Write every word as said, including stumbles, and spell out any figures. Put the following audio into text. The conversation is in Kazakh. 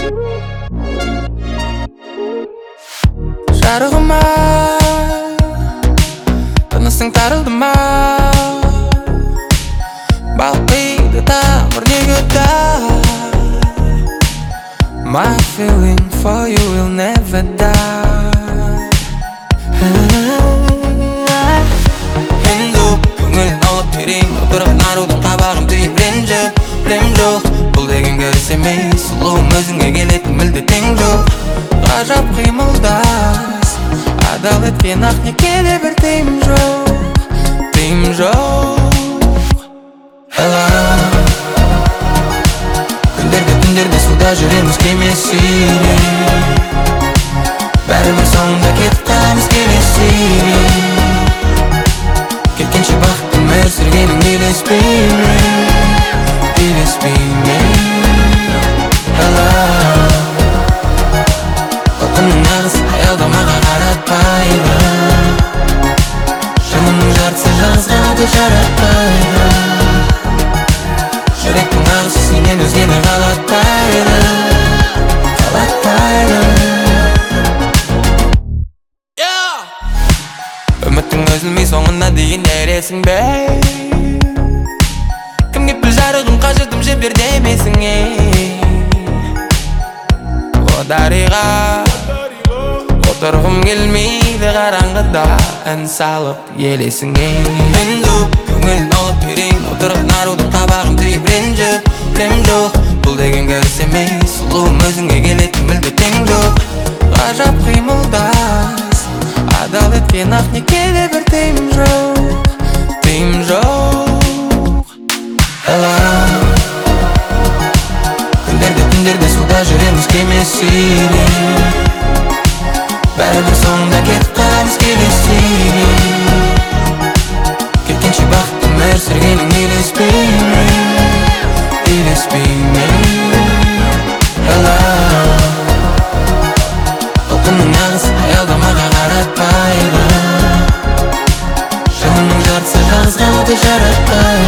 жарығыма тынысың тарылды ма, балқиды тамыр неге die. My feeling for you will never die. Енді көңілін алып берейін, отырған арудың қабағым түйіп ренжіп. Білем жоқ, бұл деген көріс емес, сұлуым өзіңе келетін мүлде тең жоқ. Ғажап қимылдас, адал еткен ақ некеде бір тыйым жоқ, тыйым жоқ. Hello, күндерде түндерде суда жүреміз кемесіне, бәрібір соңында кетіп қаламыз келесіне. Кеткенше бақытты өмір сүргенің елеспейме, елеспейме. Hello, отының нағыз аялдамаға қаратпайды, шынының жартысы жалғыз қалуды жаратпайды. Жүректің ағысы сенен өзгені қалатпайды, қалатпайды. Үміттің үзілмей соңына дейін ересің бе, кімге піл жарығым қажырдым жібер демесің ей. О дариға отырғым келмейді қараңғыда, ән салып елесің ей. Енді көңілін алып берейін, отырған арудың қабағым түйіп ренжіп. Білем жоқ, бұл деген көріс емес, сұлуым өзіңе келетін мүлде тең жоқ. Ғажап қимылдас, адал еткен ақ некеде бір тыйым жоқ, тыйым жоқ. Hello, күндерде түндерде суда жүреміз кемесіне, бәрібір соңында кетіп қаламыз келесіне. Кеткенше бақытты өмір сүргенің елеспейме, елеспейме. Hello, отының нағыз аялдамаға қаратпайды, шынының жартысы жалғыз қалуды жаратпайды.